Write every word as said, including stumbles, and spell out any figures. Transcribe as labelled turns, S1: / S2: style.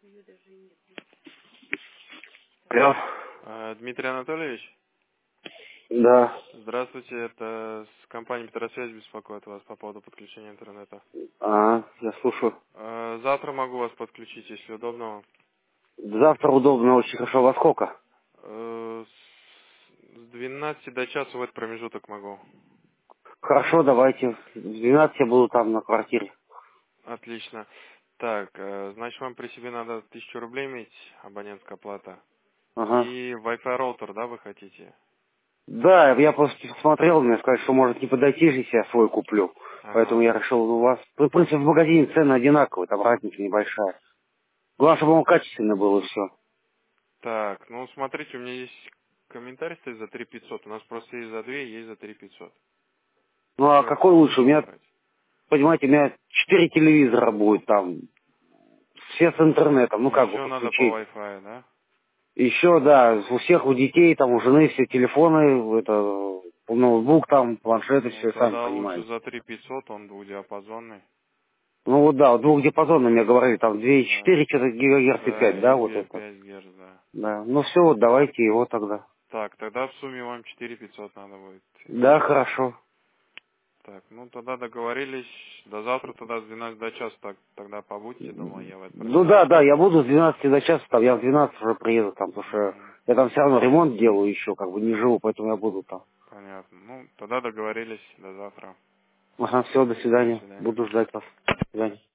S1: Алло.
S2: А, Дмитрий Анатольевич,
S1: Да.
S2: здравствуйте, это с компании Петросвязь беспокоит вас по поводу подключения интернета.
S1: А, я слушаю.
S2: А, Завтра могу вас подключить, если удобно вам.
S1: Завтра удобно, очень хорошо. Во сколько?
S2: Э, С двенадцати до часа в этот промежуток могу.
S1: Хорошо, давайте. В двенадцать я буду там на квартире.
S2: Отлично. Так, э, значит, вам при себе надо тысячу рублей иметь, абонентская плата.
S1: Ага.
S2: И Wi-Fi роутер, да, вы хотите?
S1: Да, я просто смотрел, мне сказали, что может не подойти, если я свой куплю. Поэтому
S2: Ага.
S1: я решил у вас. Ну, в принципе, в магазине цены одинаковые, там разница небольшая. Главное, чтобы он качественный был и все.
S2: Так, ну смотрите, у меня есть комментарий стоит за три пятьсот. У нас просто есть за две, есть за три пятьсот.
S1: Ну а
S2: Как
S1: какой лучше? У
S2: хотите
S1: меня,
S2: брать?
S1: понимаете, у меня четыре телевизора будет там. Все с интернетом, ну как бы
S2: Еще надо по
S1: подключить.
S2: Wi-Fi, да?
S1: Еще, да, у всех, у детей, там, у жены все телефоны, это, ноутбук там, планшеты,
S2: Ну,
S1: все, сами
S2: тогда лучше
S1: понимаете.
S2: за три пятьсот, он двухдиапазонный.
S1: Ну вот да, вот двухдиапазонный мне говорили, там две и
S2: Да.
S1: четыре что-то гигагерц и
S2: Да,
S1: пять, да,
S2: и
S1: вот
S2: две
S1: это.
S2: пять герц, да.
S1: Да, ну все, вот давайте его тогда.
S2: Так, тогда в сумме вам четыре пятьсот надо будет
S1: Да,
S2: иметь.
S1: хорошо.
S2: Так, ну тогда договорились. До завтра тогда с двенадцати до часа так, тогда побудьте, думаю, я в этот
S1: Ну да,
S2: промежуток.
S1: да, я буду с двенадцати до часа, там, я в двенадцать уже приеду там, потому что
S2: Угу.
S1: я там все равно ремонт делаю еще, как бы не живу, поэтому я буду там.
S2: Понятно. Ну, тогда договорились. До завтра.
S1: Ага, все, до
S2: До
S1: свидания.
S2: свидания.
S1: Буду ждать вас. До свидания.